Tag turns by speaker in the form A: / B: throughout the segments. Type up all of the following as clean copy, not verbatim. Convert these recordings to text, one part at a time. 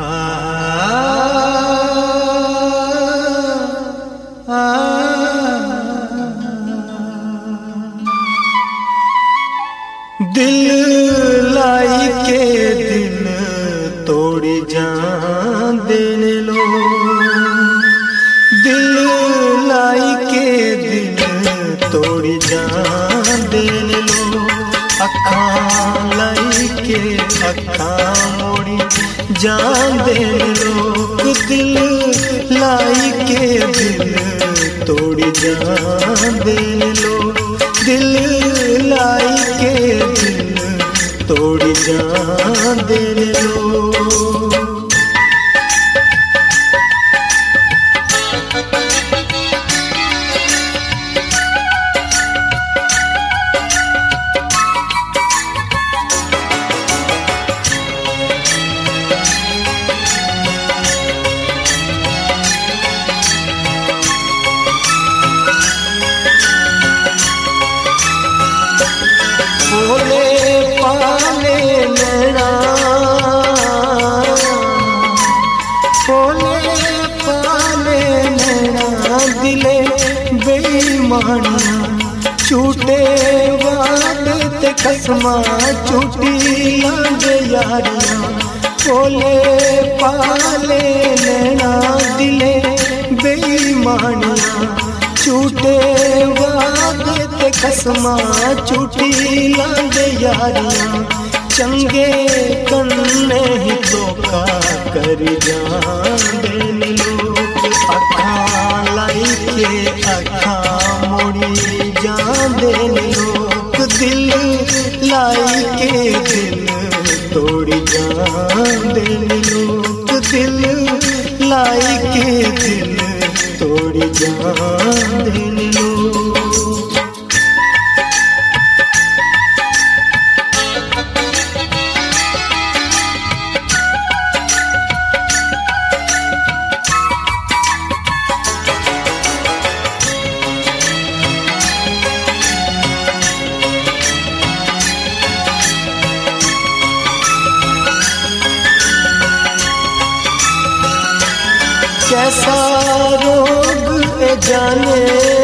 A: दिल लाई के दिन तोड़ी जान देने लो, दिल लाई के दिन तोड़ी जान देने लो। अखा लाई के अखा मोड़ी जान देने लो, दिल लाई के दिन तोड़ी जान देने लो, दिल लाई के दिन तोड़ी जान देने लो। भोले पाले नैना, भोले पाले नैना, दिले बेईमानियां झूठे वादे ते कसमा झूठी लांदे यारियां। भोले पाले नैना, दिले बेईमानियां झूठे वादे ते कसमा झूठी लांदे यारियां। चंगे कन्ने ही धोखा कर जान देने लो, अखा लाई के अखा मोड़ी जान देने लो, दिल लाई के दिल तोड़ी जान देने लो, दिल लाई के दिल तोड़ी जान देने लो। कैसा रोग ए जाने,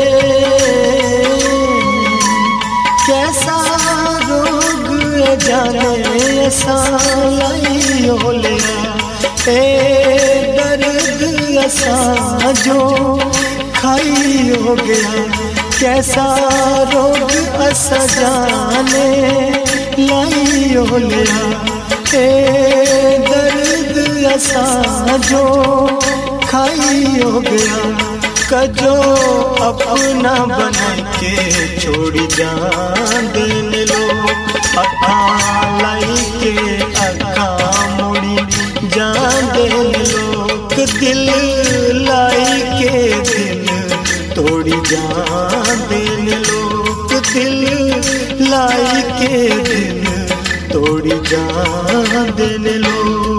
A: कैसा रोग ए जाने, ऐसा लाई हो लिया ए दर्द ऐसा जो खाई हो गया। कैसा रोग ऐसा जाने लाई हो लिया ए दर्द ऐसा जो खाई हो गया। कजो अपना बन के छोड़ी जान देने लो, अखा लाई के अखा मोड़ी जान देने लो, दिल लाई के दिल तोड़ी जान देने लो, दिल लाई के दिल तोड़ी जान देने लो।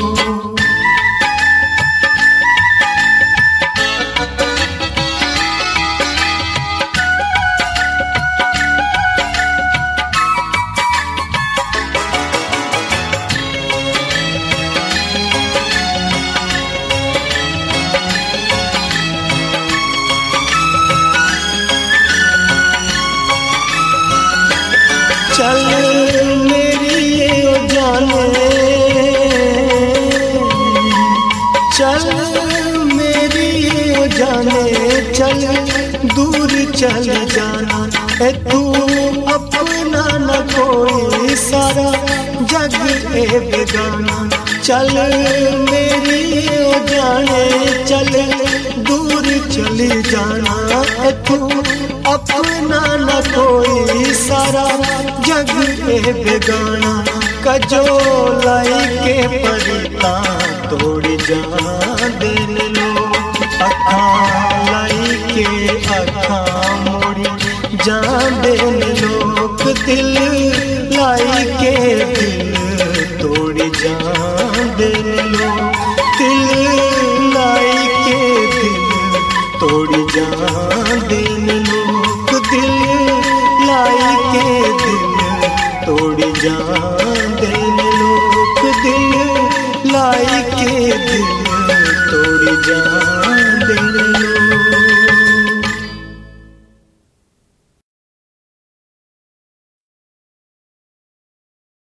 A: चल मेरी ये जाने, चल मेरी ये जाने, चल दूर चल जाना ए तू अपना न कोई सारा जग ए बेगाना। चल मेरी ये जाने, चल दूर चली जाना ए तू अपना न कोई सारा जग ए बेगाना। कजो लाई के परिता तोड़ी जान देने लो, अखा लाई के अखा मोड़ी जान देने लो, दिल लाई के दिल तोड़ी जान देने लो, दिल लाई के दिल तोड़ी जान देने लो, दिल लाई के दिल तोड़ी जान देने लो, दिल लाई लगाई के दिल तोड़ जान।